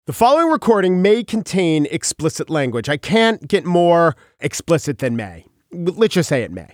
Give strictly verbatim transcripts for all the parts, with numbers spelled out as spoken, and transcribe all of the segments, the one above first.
The following recording may contain explicit language. I can't get more explicit than may. Let's just say it may.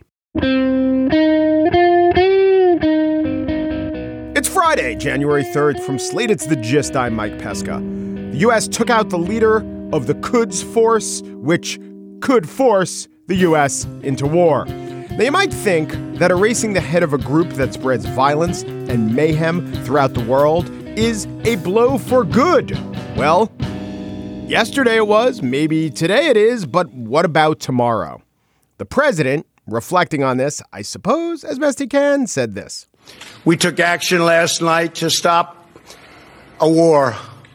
It's Friday, January third. From Slate, it's The Gist. I'm Mike Pesca. The U S took out the leader of the Quds Force, which could force the U S into war. Now, you might think that erasing the head of a group that spreads violence and mayhem throughout the world is a blow for good. Well, yesterday it was, maybe today it is, but what about tomorrow? The president, reflecting on this, I suppose, as best he can, said this. We took action last night to stop a war.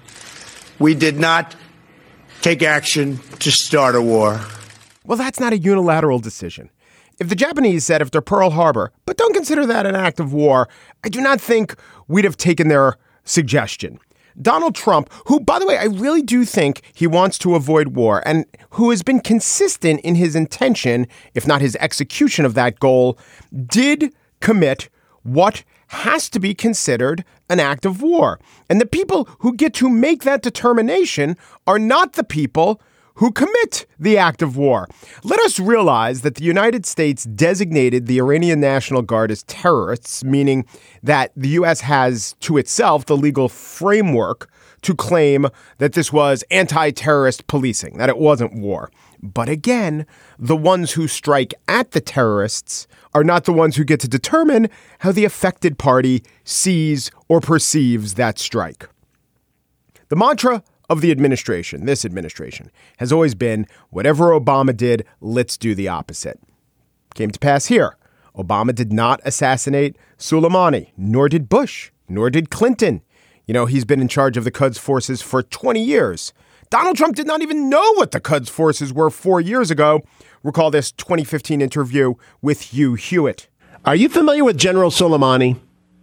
We did not take action to start a war. Well, that's not a unilateral decision. If the Japanese said after Pearl Harbor, but don't consider that an act of war, I do not think we'd have taken their suggestion. Donald Trump, who, by the way, I really do think he wants to avoid war and who has been consistent in his intention, if not his execution of that goal, did commit what has to be considered an act of war. And the people who get to make that determination are not the people who commit the act of war. Let us realize that the United States designated the Iranian National Guard as terrorists, meaning that the U S has to itself the legal framework to claim that this was anti-terrorist policing, that it wasn't war. But again, the ones who strike at the terrorists are not the ones who get to determine how the affected party sees or perceives that strike. The mantra of the administration, this administration, has always been whatever Obama did, let's do the opposite. Came to pass here. Obama did not assassinate Soleimani, nor did Bush, nor did Clinton. You know, he's been in charge of the Quds forces for twenty years. Donald Trump did not even know what the Quds forces were four years ago. Recall this twenty fifteen interview with Hugh Hewitt. Are you familiar with General Soleimani?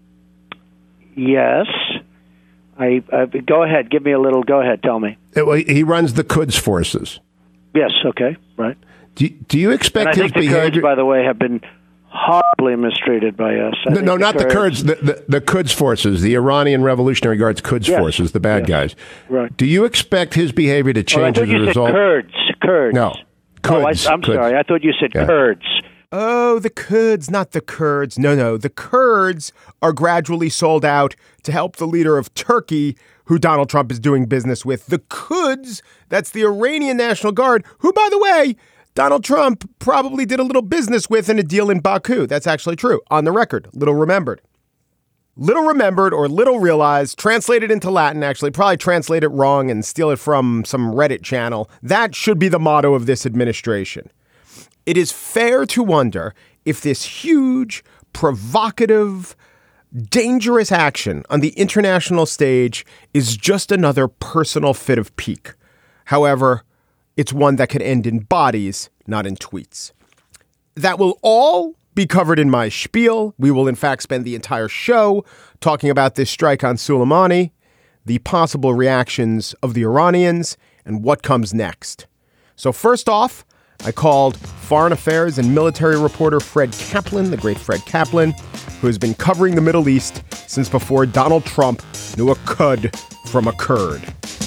Yes. I, uh, go ahead. Give me a little. Go ahead. Tell me. He runs the Quds forces. Yes. Okay. Right. Do, do you expect and I his think the behavior? Kurds, by the way, have been horribly mistreated by us. I No, no the not Kurds, the Kurds. The, the, the Quds forces, the Iranian Revolutionary Guards Quds yes, forces, the bad yes, guys. Right. Do you expect his behavior to change oh, I thought as you a result? Said Kurds. Kurds. No. Quds, oh, I, I'm Quds. sorry. I thought you said yeah. Kurds. Oh, the Kurds, not the Kurds. No, no. The Kurds are gradually sold out to help the leader of Turkey, who Donald Trump is doing business with. The Quds, that's the Iranian National Guard, who, by the way, Donald Trump probably did a little business with in a deal in Baku. That's actually true. On the record. Little remembered. Little remembered or little realized, translated into Latin, actually, probably translate it wrong and steal it from some Reddit channel. That should be the motto of this administration. It is fair to wonder if this huge, provocative, dangerous action on the international stage is just another personal fit of pique. However, it's one that could end in bodies, not in tweets. That will all be covered in my spiel. We will, in fact, spend the entire show talking about this strike on Soleimani, the possible reactions of the Iranians, and what comes next. So first off, I called foreign affairs and military reporter Fred Kaplan, the great Fred Kaplan, who has been covering the Middle East since before Donald Trump knew a cud from a Kurd.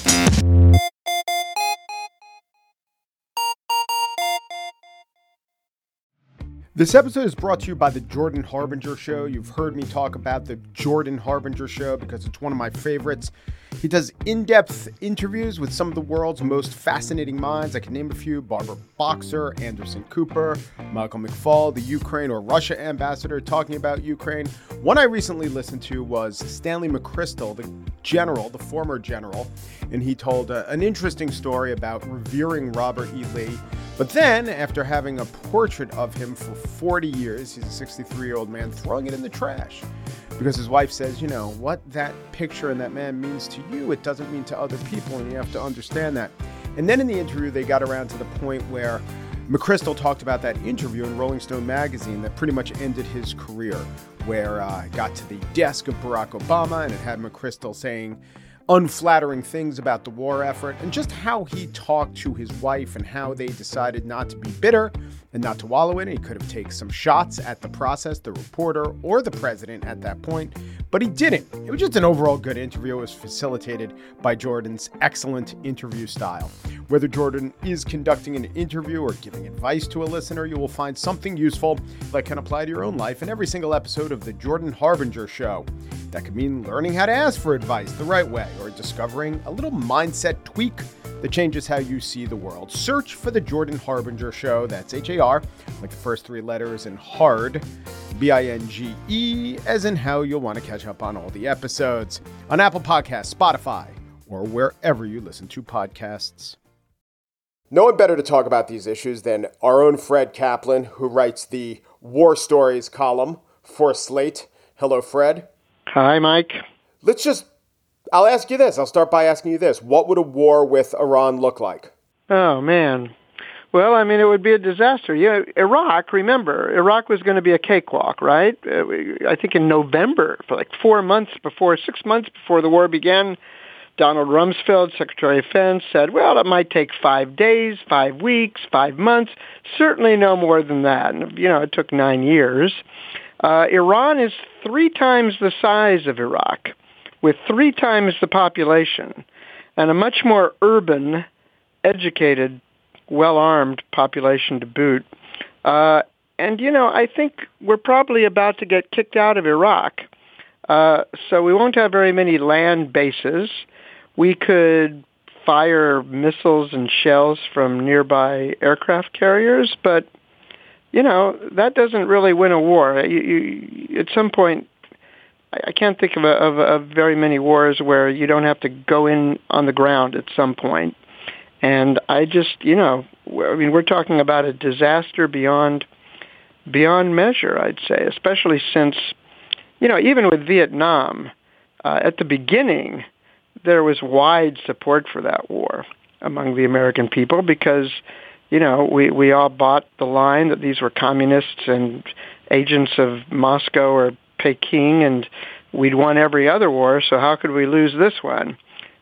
This episode is brought to you by the Jordan Harbinger Show. You've heard me talk about the Jordan Harbinger Show because it's one of my favorites. He does in-depth interviews with some of the world's most fascinating minds. I can name a few: Barbara Boxer, Anderson Cooper, Michael McFaul, the Ukraine or Russia ambassador talking about Ukraine. One I recently listened to was Stanley McChrystal, the general, the former general, and he told uh, an interesting story about revering Robert E. Lee. But then, after having a portrait of him for forty years, he's a sixty-three-year-old man, throwing it in the trash. Because his wife says, you know, what that picture and that man means to you, it doesn't mean to other people, and you have to understand that. And then in the interview, they got around to the point where McChrystal talked about that interview in Rolling Stone magazine that pretty much ended his career, where uh, it got to the desk of Barack Obama, and it had McChrystal saying, unflattering things about the war effort and just how he talked to his wife and how they decided not to be bitter and not to wallow in it. He could have taken some shots at the process, the reporter, or the president at that point, but he didn't. It was just an overall good interview. It was facilitated by Jordan's excellent interview style. Whether Jordan is conducting an interview or giving advice to a listener, you will find something useful that can apply to your own life in every single episode of The Jordan Harbinger Show. That could mean learning how to ask for advice the right way or discovering a little mindset tweak that changes how you see the world. Search for The Jordan Harbinger Show. That's H A R, like the first three letters, and hard, B I N G E, as in how you'll want to catch up on all the episodes on Apple Podcasts, Spotify, or wherever you listen to podcasts. No one better to talk about these issues than our own Fred Kaplan, who writes the War Stories column for Slate. Hello, Fred. Hi, Mike. Let's just, I'll ask you this. I'll start by asking you this. What would a war with Iran look like? Oh, man. Well, I mean, it would be a disaster. You know, Iraq, remember, Iraq was going to be a cakewalk, right? Uh, I think in November, for like four months before, six months before the war began, Donald Rumsfeld, Secretary of Defense, said, well, it might take five days, five weeks, five months, certainly no more than that. And, you know, it took nine years. Uh, Iran is three times the size of Iraq, with three times the population, and a much more urban, educated, well-armed population to boot. Uh, and, you know, I think we're probably about to get kicked out of Iraq. Uh, so we won't have very many land bases. We could fire missiles and shells from nearby aircraft carriers, but, you know, that doesn't really win a war. You, you, at some point, I can't think of, a, of, of very many wars where you don't have to go in on the ground at some point. And I just, you know, I mean, we're talking about a disaster beyond beyond measure, I'd say, especially since, you know, even with Vietnam, uh, at the beginning, there was wide support for that war among the American people because, you know, we, we all bought the line that these were communists and agents of Moscow or Peking, and we'd won every other war, so how could we lose this one?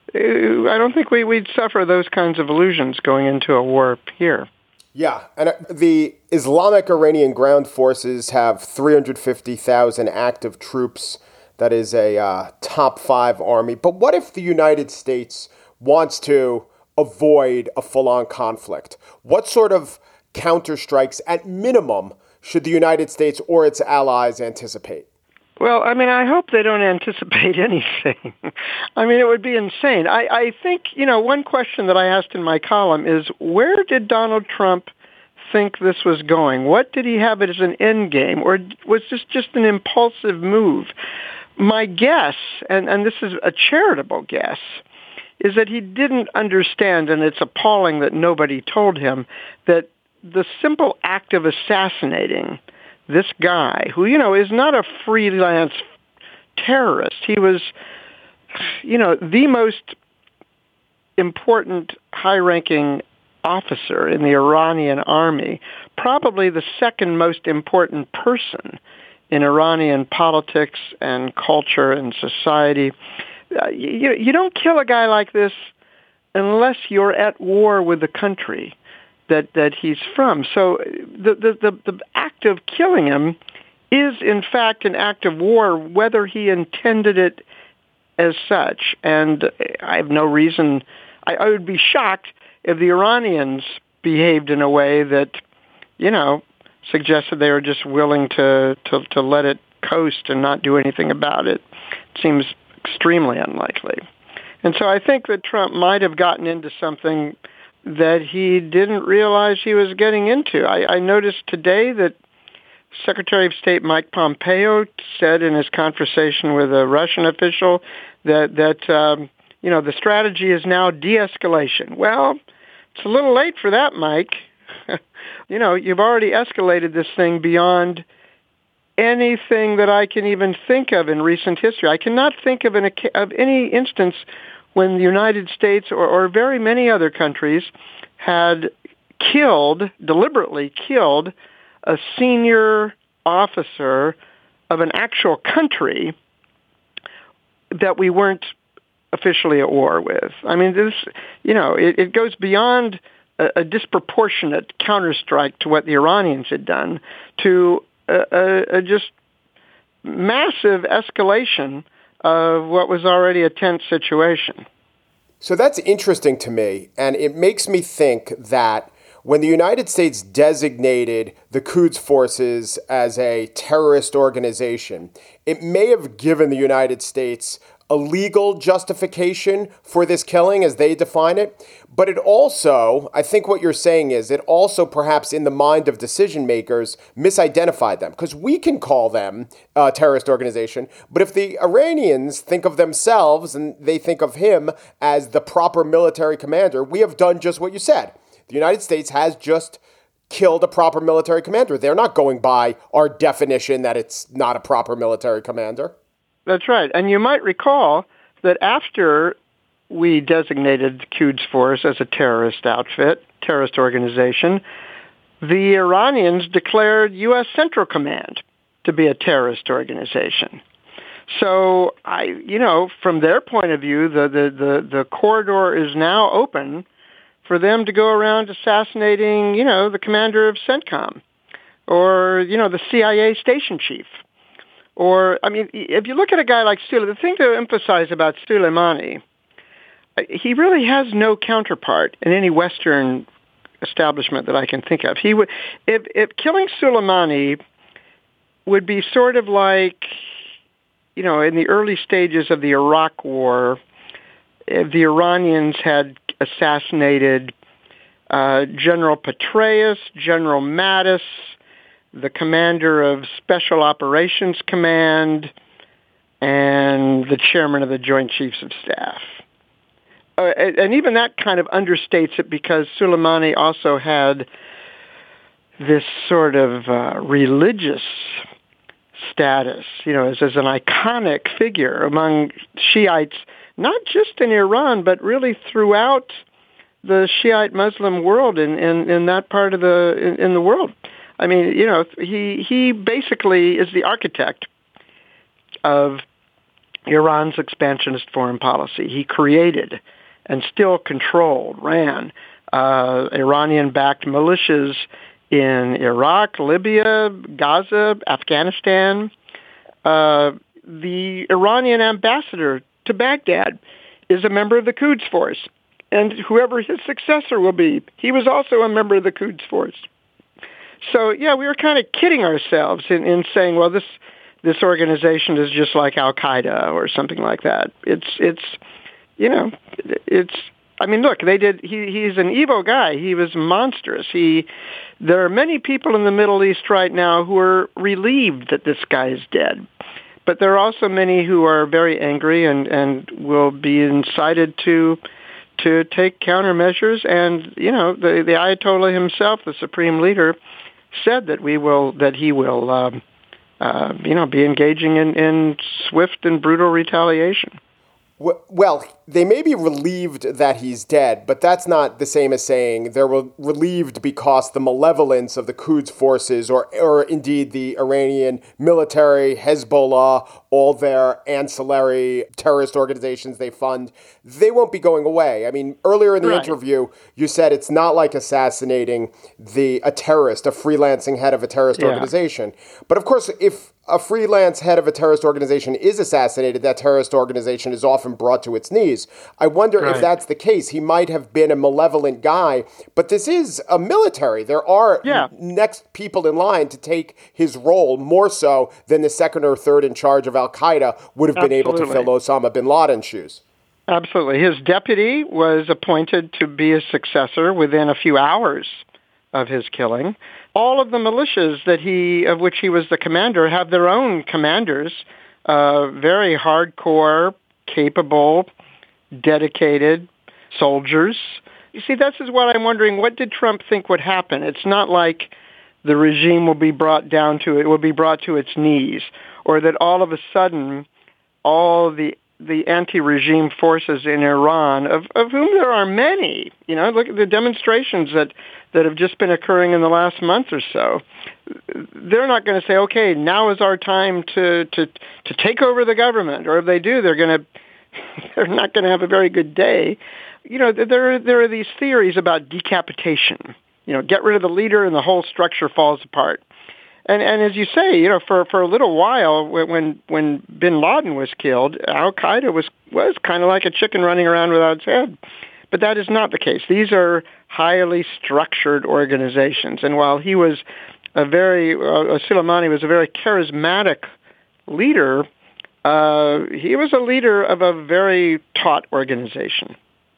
I don't think we, we'd suffer those kinds of illusions going into a war here. Yeah, and the Islamic Iranian ground forces have three hundred fifty thousand active troops. That is a uh, top five army. But what if the United States wants to avoid a full-on conflict? What sort of counterstrikes, at minimum, should the United States or its allies anticipate? Well, I mean, I hope they don't anticipate anything. I mean, it would be insane. I, I think, you know, one question that I asked in my column is, where did Donald Trump think this was going? What did he have as an end game? Or was this just an impulsive move? My guess, and, and this is a charitable guess, is that he didn't understand, and it's appalling that nobody told him, that the simple act of assassinating this guy, who, you know, is not a freelance terrorist. He was, you know, the most important high-ranking officer in the Iranian army, probably the second most important person in Iranian politics and culture and society. Uh, you, you don't kill a guy like this unless you're at war with the country that, that he's from. So the, the, the, the act of killing him is, in fact, an act of war, whether he intended it as such. And I have no reason, I, I would be shocked if the Iranians behaved in a way that, you know, suggested they were just willing to, to, to let it coast and not do anything about it. It seems extremely unlikely. And so I think that Trump might have gotten into something that he didn't realize he was getting into. I, I noticed today that Secretary of State Mike Pompeo said in his conversation with a Russian official that, that um, you know, the strategy is now de-escalation. Well, it's a little late for that, Mike. You know, you've already escalated this thing beyond anything that I can even think of in recent history. I cannot think of, an, of any instance when the United States or, or very many other countries had killed, deliberately killed, a senior officer of an actual country that we weren't officially at war with. I mean, this, you know, it, it goes beyond a, a disproportionate counterstrike to what the Iranians had done to a, a, a just massive escalation of what was already a tense situation. So that's interesting to me, and it makes me think that when the United States designated the Quds Forces as a terrorist organization, it may have given the United States a legal justification for this killing as they define it. But it also, I think what you're saying is, it also perhaps in the mind of decision makers misidentified them. Because we can call them a terrorist organization, but if the Iranians think of themselves and they think of him as the proper military commander, we have done just what you said. The United States has just killed a proper military commander. They're not going by our definition that it's not a proper military commander. That's right. And you might recall that after we designated the Quds Force as a terrorist outfit, terrorist organization, the Iranians declared U S Central Command to be a terrorist organization. So, I, you know, from their point of view, the, the, the, the corridor is now open for them to go around assassinating, you know, the commander of CENTCOM or, you know, the C I A station chief. Or, I mean, if you look at a guy like Soleimani, the thing to emphasize about Soleimani, he really has no counterpart in any Western establishment that I can think of. He would, if, if killing Soleimani would be sort of like, you know, in the early stages of the Iraq War, if the Iranians had assassinated uh, General Petraeus, General Mattis, the commander of Special Operations Command, and the chairman of the Joint Chiefs of Staff. Uh, and even that kind of understates it because Soleimani also had this sort of uh, religious status, you know, as, as an iconic figure among Shiites, not just in Iran, but really throughout the Shiite Muslim world in, in, in that part of the in, in the world. I mean, you know, he he basically is the architect of Iran's expansionist foreign policy. He created and still controlled, ran uh, Iranian-backed militias in Iraq, Libya, Gaza, Afghanistan. Uh, the Iranian ambassador to Baghdad is a member of the Quds Force, and whoever his successor will be, he was also a member of the Quds Force. So, yeah, we were kind of kidding ourselves in, in saying, well, this this organization is just like Al-Qaeda or something like that. It's, it's, you know, it's, I mean, look, they did, he, he's an evil guy. He was monstrous. He, there are many people in the Middle East right now who are relieved that this guy is dead. But there are also many who are very angry and, and will be incited to to take countermeasures. And, you know, the, the Ayatollah himself, the supreme leader, said that we will, that he will, um, uh, you know, be engaging in, in swift and brutal retaliation. Well, they may be relieved that he's dead, but that's not the same as saying they're relieved because the malevolence of the Quds Forces or, or indeed the Iranian military, Hezbollah, all their ancillary terrorist organizations they fund, they won't be going away. I mean, earlier in the right. interview, you said it's not like assassinating the a terrorist, a freelancing head of a terrorist yeah. organization. But of course, if a freelance head of a terrorist organization is assassinated, that terrorist organization is often brought to its knees. I wonder right. if that's the case. He might have been a malevolent guy, but this is a military. There are yeah. next people in line to take his role more so than the second or third in charge of Al-Qaeda would have been Absolutely. able to fill Osama bin Laden's shoes. Absolutely. His deputy was appointed to be his successor within a few hours of his killing. All of the militias that he, of which he was the commander, have their own commanders, uh, very hardcore, capable, dedicated soldiers. You see, this is what I'm wondering. What did Trump think would happen? It's not like the regime will be brought down to it will be brought to its knees, or that all of a sudden all the the anti-regime forces in Iran, of, of whom there are many, you know, look at the demonstrations that, that have just been occurring in the last month or so. They're not going to say, okay, now is our time to, to, to take over the government. Or if they do, they're going to they're not going to have a very good day. You know, there there are these theories about decapitation. You know, get rid of the leader and the whole structure falls apart. And and as you say, you know, for for a little while when when Bin Laden was killed, Al Qaeda was was kind of like a chicken running around without its head. But that is not the case. These are highly structured organizations. And while he was a very uh, Soleimani was a very charismatic leader, uh, he was a leader of a very taut organization.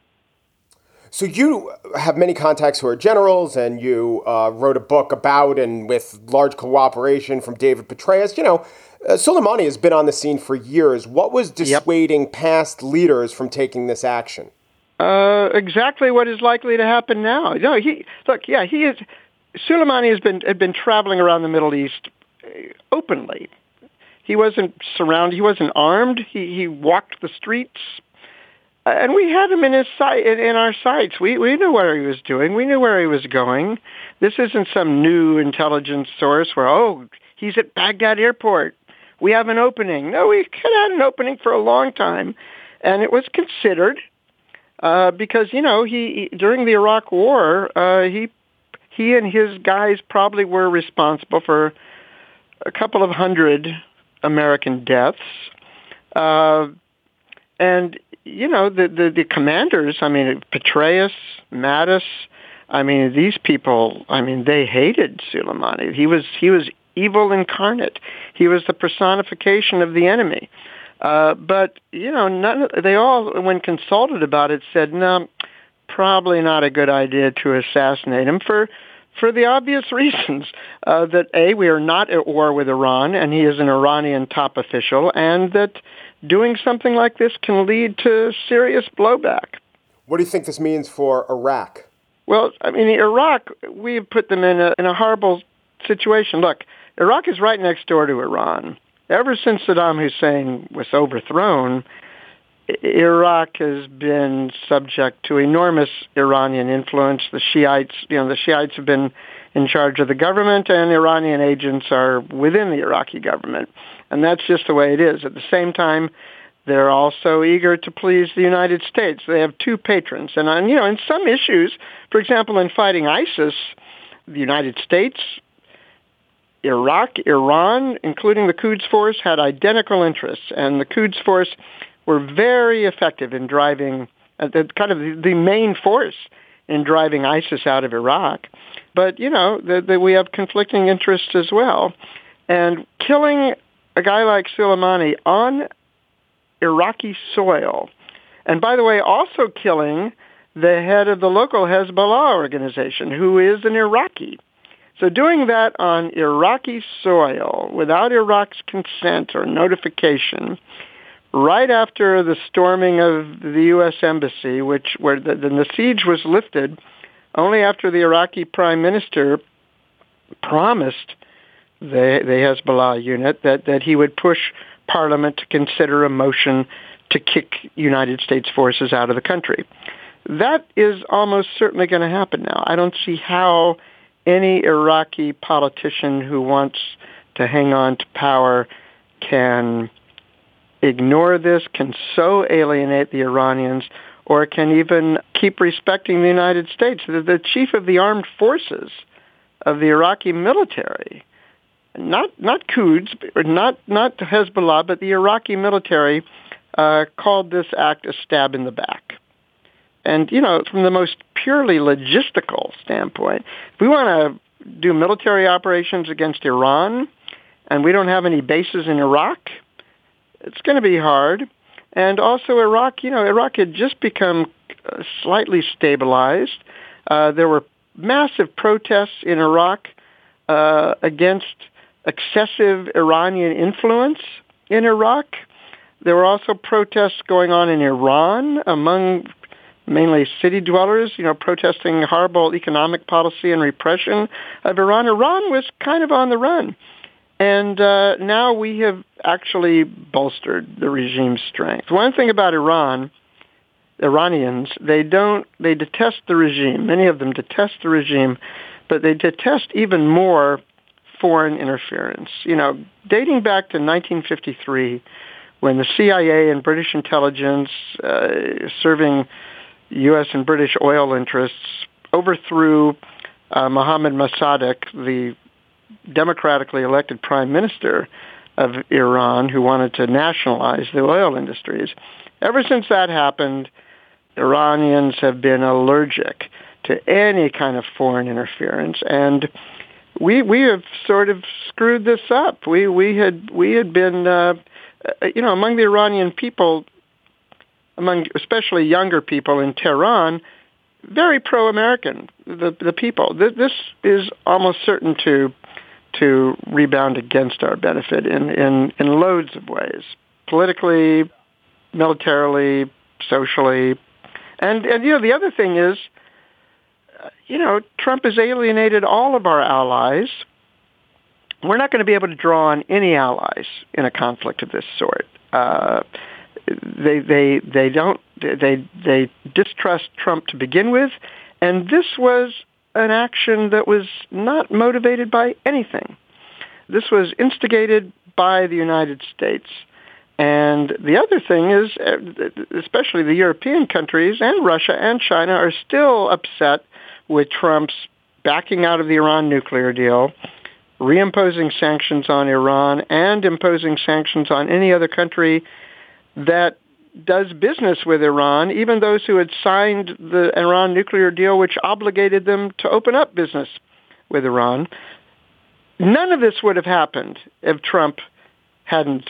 So you have many contacts who are generals, and you uh, wrote a book about and with large cooperation from David Petraeus. You know, uh, Soleimani has been on the scene for years. What was dissuading yep. past leaders from taking this action? Uh, exactly what is likely to happen now. No, he look, yeah, he is. Soleimani has been had been traveling around the Middle East openly. He wasn't surrounded. He wasn't armed. He he walked the streets. And we had him in his sight, in, in our sights. We we knew what he was doing. We knew where he was going. This isn't some new intelligence source where, oh, he's at Baghdad airport. We have an opening. No, we had had an opening for a long time, and it was considered uh, because you know he during the Iraq War uh, he he and his guys probably were responsible for a couple of hundred American deaths, uh, and. You know, the, the, the commanders, I mean, Petraeus, Mattis, I mean, these people, I mean, they hated Soleimani. He was he was evil incarnate. He was the personification of the enemy. Uh, but, you know, none, they all, when consulted about it, said, no, probably not a good idea to assassinate him for for the obvious reasons uh, that, A, we are not at war with Iran, and he is an Iranian top official, and that doing something like this can lead to serious blowback. What do you think this means for Iraq? Well, I mean, Iraq, we've put them in a, in a horrible situation. Look, Iraq is right next door to Iran. Ever since Saddam Hussein was overthrown, Iraq has been subject to enormous Iranian influence. The Shiites, you know, the Shiites have been in charge of the government, and Iranian agents are within the Iraqi government. And that's just the way it is. At the same time, they're also eager to please the United States. They have two patrons. And, on, you know, in some issues, for example, in fighting ISIS, the United States, Iraq, Iran, including the Quds Force, had identical interests. And the Quds Force were very effective in driving, uh, the, kind of the, the main force in driving ISIS out of Iraq. But, you know, the, the, we have conflicting interests as well. And killing a guy like Soleimani on Iraqi soil, and by the way, also killing the head of the local Hezbollah organization, who is an Iraqi. So doing that on Iraqi soil without Iraq's consent or notification, right after the storming of the U S embassy, which where the, the siege was lifted, only after the Iraqi prime minister promised the, the Hezbollah unit that, that he would push Parliament to consider a motion to kick United States forces out of the country. That is almost certainly going to happen now. I don't see how any Iraqi politician who wants to hang on to power can ignore this, can so alienate the Iranians, or can even keep respecting the United States. The, the chief of the armed forces of the Iraqi military, not not Quds, not not Hezbollah, but the Iraqi military, uh, called this act a stab in the back. And, you know, from the most purely logistical standpoint, if we want to do military operations against Iran and we don't have any bases in Iraq, it's going to be hard. And also Iraq, you know, Iraq had just become slightly stabilized. Uh, there were massive protests in Iraq uh, against excessive Iranian influence in Iraq. There were also protests going on in Iran among mainly city dwellers, you know, protesting horrible economic policy and repression of Iran. Iran was kind of on the run. And uh, now we have actually bolstered the regime's strength. One thing about Iran, Iranians, they don't, they detest the regime. Many of them detest the regime, but they detest even more foreign interference. You know, dating back to nineteen fifty-three, when the C I A and British intelligence uh, serving U S and British oil interests overthrew uh, Mohammad Mossadegh, the democratically elected prime minister of Iran, who wanted to nationalize the oil industries. Ever since that happened, Iranians have been allergic to any kind of foreign interference, and we we have sort of screwed this up. We we had we had been, uh, you know, among the Iranian people, among especially younger people in Tehran, very pro-American. The the people. This is almost certain to to rebound against our benefit in, in, in loads of ways, politically, militarily, socially. And, and, you know, the other thing is, uh, you know, Trump has alienated all of our allies. We're not going to be able to draw on any allies in a conflict of this sort. Uh, they, they, they don't, they, they distrust Trump to begin with. And this was an action that was not motivated by anything. This was instigated by the United States. And the other thing is, especially the European countries and Russia and China are still upset with Trump's backing out of the Iran nuclear deal, reimposing sanctions on Iran, and imposing sanctions on any other country that does business with Iran, even those who had signed the Iran nuclear deal, which obligated them to open up business with Iran. None of this would have happened if Trump hadn't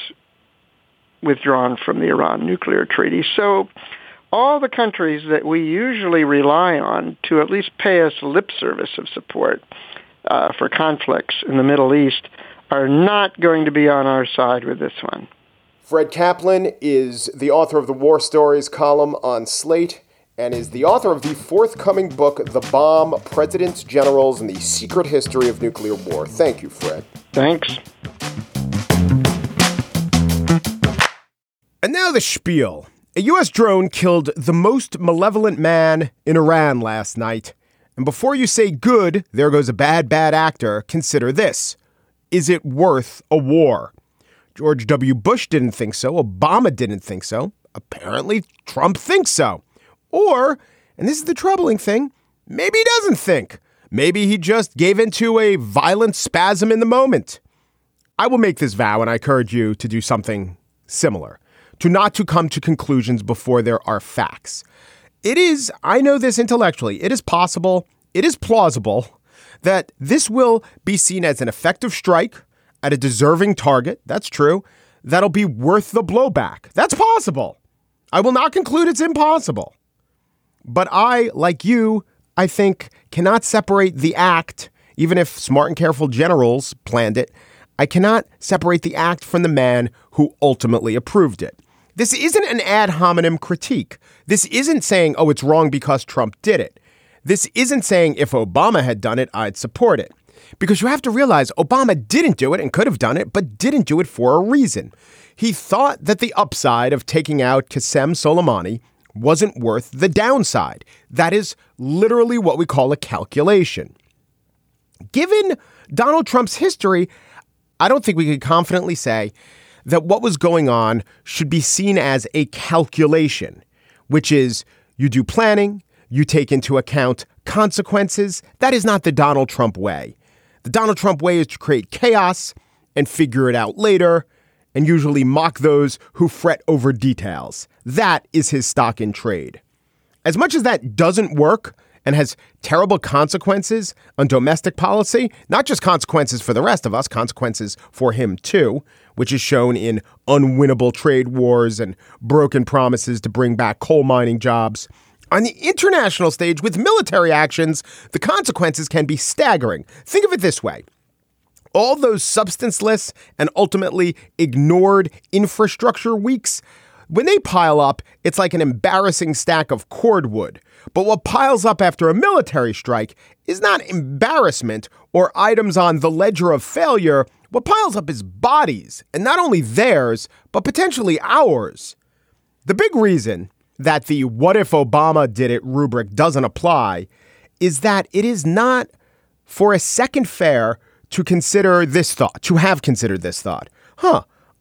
withdrawn from the Iran nuclear treaty. So all the countries that we usually rely on to at least pay us lip service of support uh, for conflicts in the Middle East are not going to be on our side with this one. Fred Kaplan is the author of the War Stories column on Slate and is the author of the forthcoming book, The Bomb, Presidents, Generals, and the Secret History of Nuclear War. Thank you, Fred. Thanks. And now the spiel. A U S drone killed the most malevolent man in Iran last night. And before you say, good, there goes a bad, bad actor, consider this. Is it worth a war? George W. Bush didn't think so. Obama didn't think so. Apparently, Trump thinks so. Or, and this is the troubling thing, maybe he doesn't think. Maybe he just gave into a violent spasm in the moment. I will make this vow, and I encourage you to do something similar, to not to come to conclusions before there are facts. It is, I know this intellectually, it is possible, it is plausible that this will be seen as an effective strike at a deserving target. That's true. That'll be worth the blowback. That's possible. I will not conclude it's impossible. But I, like you, I think, cannot separate the act, even if smart and careful generals planned it. I cannot separate the act from the man who ultimately approved it. This isn't an ad hominem critique. This isn't saying, oh, it's wrong because Trump did it. This isn't saying if Obama had done it, I'd support it. Because you have to realize Obama didn't do it and could have done it, but didn't do it for a reason. He thought that the upside of taking out Qasem Soleimani wasn't worth the downside. That is literally what we call a calculation. Given Donald Trump's history, I don't think we could confidently say that what was going on should be seen as a calculation, which is you do planning, you take into account consequences. That is not the Donald Trump way. The Donald Trump way is to create chaos and figure it out later, and usually mock those who fret over details. That is his stock in trade. As much as that doesn't work and has terrible consequences on domestic policy, not just consequences for the rest of us, consequences for him too, which is shown in unwinnable trade wars and broken promises to bring back coal mining jobs. On the international stage, with military actions, the consequences can be staggering. Think of it this way. All those substanceless and ultimately ignored infrastructure weeks, when they pile up, it's like an embarrassing stack of cordwood. But what piles up after a military strike is not embarrassment or items on the ledger of failure. What piles up is bodies, and not only theirs, but potentially ours. The big reason that the what if Obama did it rubric doesn't apply is that it is not for a second fair to consider this thought, to have considered this thought. Huh,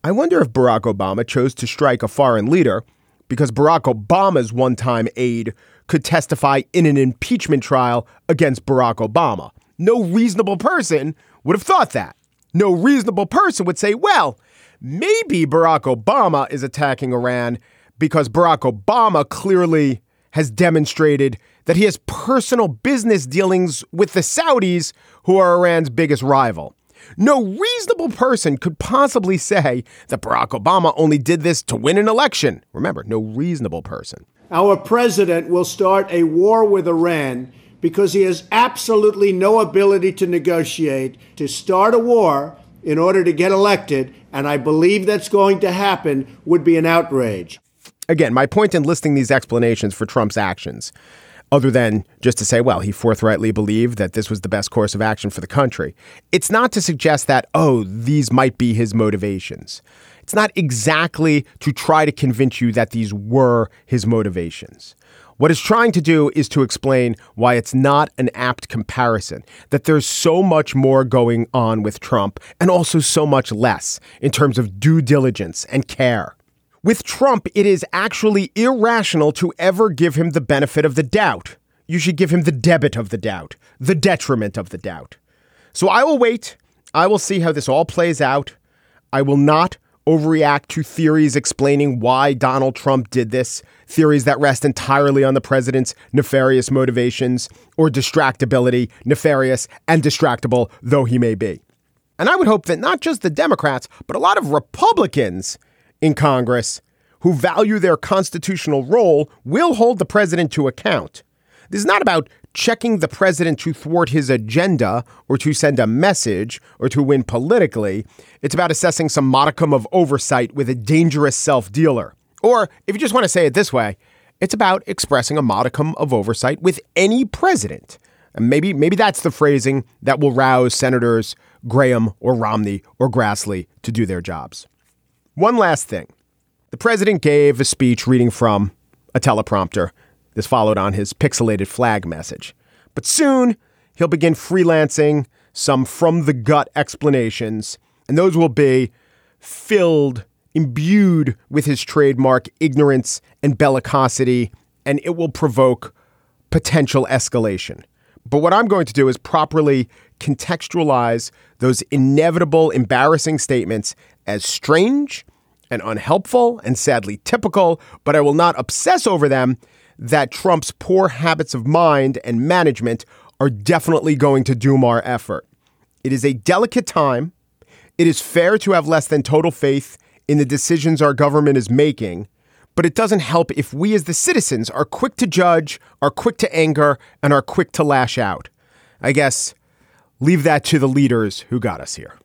I wonder if Barack Obama chose to strike a foreign leader because Barack Obama's one-time aide could testify in an impeachment trial against Barack Obama. No reasonable person would have thought that. No reasonable person would say, well, maybe Barack Obama is attacking Iran because Barack Obama clearly has demonstrated that he has personal business dealings with the Saudis, who are Iran's biggest rival. No reasonable person could possibly say that Barack Obama only did this to win an election. Remember, no reasonable person. Our president will start a war with Iran because he has absolutely no ability to negotiate, to start a war in order to get elected, and I believe that's going to happen, would be an outrage. Again, my point in listing these explanations for Trump's actions, other than just to say, well, he forthrightly believed that this was the best course of action for the country. It's not to suggest that, oh, these might be his motivations. It's not exactly to try to convince you that these were his motivations. What it's trying to do is to explain why it's not an apt comparison, that there's so much more going on with Trump and also so much less in terms of due diligence and care. With Trump, it is actually irrational to ever give him the benefit of the doubt. You should give him the debit of the doubt, the detriment of the doubt. So I will wait. I will see how this all plays out. I will not overreact to theories explaining why Donald Trump did this, theories that rest entirely on the president's nefarious motivations or distractibility, nefarious and distractible though he may be. And I would hope that not just the Democrats, but a lot of Republicans in Congress who value their constitutional role will hold the president to account. This is not about checking the president to thwart his agenda or to send a message or to win politically. It's about assessing some modicum of oversight with a dangerous self-dealer. Or if you just want to say it this way, it's about expressing a modicum of oversight with any president. And maybe, maybe that's the phrasing that will rouse Senators Graham or Romney or Grassley to do their jobs. One last thing. The president gave a speech reading from a teleprompter. This followed on his pixelated flag message. But soon he'll begin freelancing some from the gut explanations, and those will be filled, imbued with his trademark ignorance and bellicosity, and it will provoke potential escalation. But what I'm going to do is properly contextualize those inevitable, embarrassing statements as strange and unhelpful and sadly typical, but I will not obsess over them, that Trump's poor habits of mind and management are definitely going to doom our effort. It is a delicate time. It is fair to have less than total faith in the decisions our government is making, but it doesn't help if we as the citizens are quick to judge, are quick to anger, and are quick to lash out. I guess leave that to the leaders who got us here.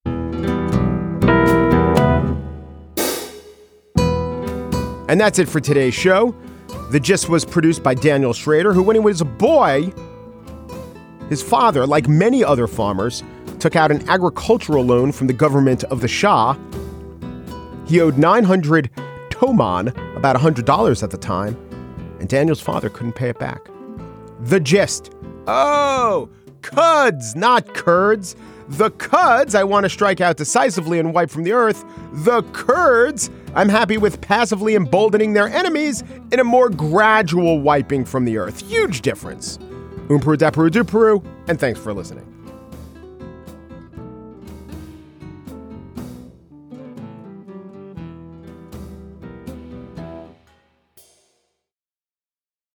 And that's it for today's show. The Gist was produced by Daniel Schrader, who, when he was a boy, his father, like many other farmers, took out an agricultural loan from the government of the Shah. He owed nine hundred toman, about one hundred dollars at the time, and Daniel's father couldn't pay it back. The Gist. Oh, cuds, not Kurds. The Cuds I want to strike out decisively and wipe from the earth. The Kurds I'm happy with passively emboldening their enemies in a more gradual wiping from the earth. Huge difference. Umperu, deperu, duperu, and thanks for listening.